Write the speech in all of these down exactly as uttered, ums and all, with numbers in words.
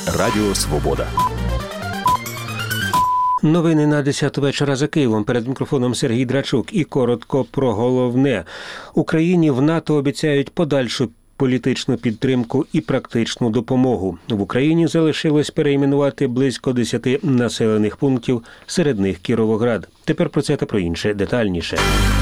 Радіо Свобода. Новини на десяту вечора за Києвом. Перед мікрофоном Сергій Драчук. І коротко про головне. Україні в НАТО обіцяють подальшу політичну підтримку і практичну допомогу. В Україні залишилось перейменувати близько десяти населених пунктів, серед них Кіровоград. Тепер про це та про інше детальніше.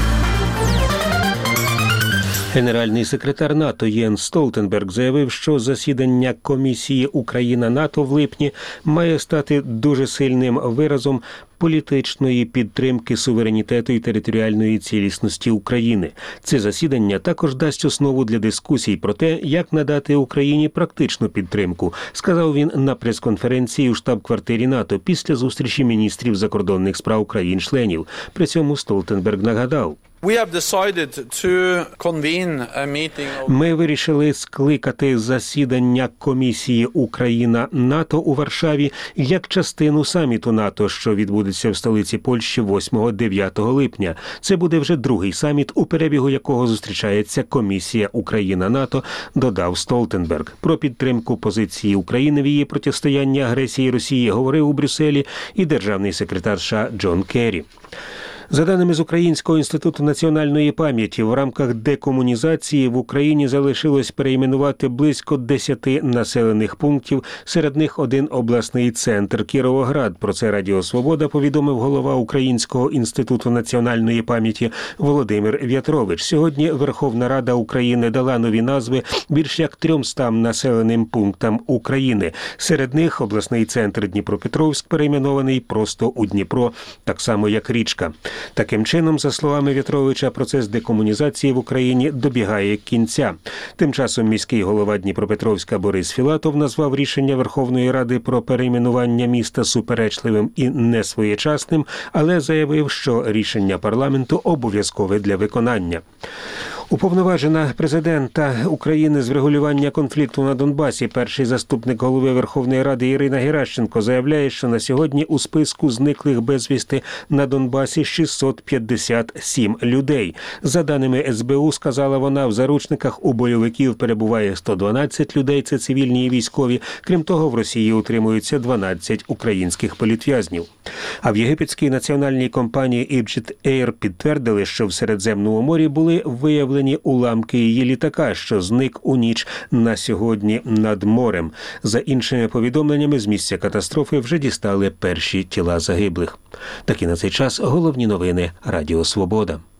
Генеральний секретар НАТО Єнс Столтенберг заявив, що засідання Комісії Україна-НАТО в липні має стати дуже сильним виразом політичної підтримки суверенітету і територіальної цілісності України. Це засідання також дасть основу для дискусій про те, як надати Україні практичну підтримку, сказав він на прес-конференції у штаб-квартирі НАТО після зустрічі міністрів закордонних справ країн-членів. При цьому Столтенберг нагадав: Ми вирішили скликати засідання Комісії Україна-НАТО у Варшаві як частину саміту НАТО, що відбудеться в столиці Польщі восьмого-дев'ятого липня. Це буде вже другий саміт, у перебігу якого зустрічається Комісія Україна-НАТО, додав Столтенберг. Про підтримку позиції України в її протистоянні агресії Росії говорив у Брюсселі і державний секретар США Джон Керрі. За даними з Українського інституту національної пам'яті, в рамках декомунізації в Україні залишилось перейменувати близько десяти населених пунктів, серед них один обласний центр – Кіровоград. Про це Радіо Свобода повідомив голова Українського інституту національної пам'яті Володимир В'ятрович. Сьогодні Верховна Рада України дала нові назви більш як трьомстам населеним пунктам України. Серед них обласний центр Дніпропетровськ перейменований просто у Дніпро, так само як річка. Таким чином, за словами В'ятровича, процес декомунізації в Україні добігає кінця. Тим часом міський голова Дніпропетровська Борис Філатов назвав рішення Верховної Ради про перейменування міста суперечливим і несвоєчасним, але заявив, що рішення парламенту обов'язкове для виконання. Уповноважена президента України з врегулювання конфлікту на Донбасі, перший заступник голови Верховної Ради Ірина Геращенко заявляє, що на сьогодні у списку зниклих безвісти на Донбасі шістсот п'ятдесят сім людей. За даними ес бе у, сказала вона, в заручниках у бойовиків перебуває сто дванадцять людей, це цивільні і військові. Крім того, в Росії утримуються дванадцять українських політв'язнів. А в єгипетській національній компанії Egypt Air підтвердили, що в Середземному морі були виявлені уламки її літака, що зник у ніч на сьогодні над морем. За іншими повідомленнями, з місця катастрофи вже дістали перші тіла загиблих. Такі на цей час головні новини Радіо Свобода.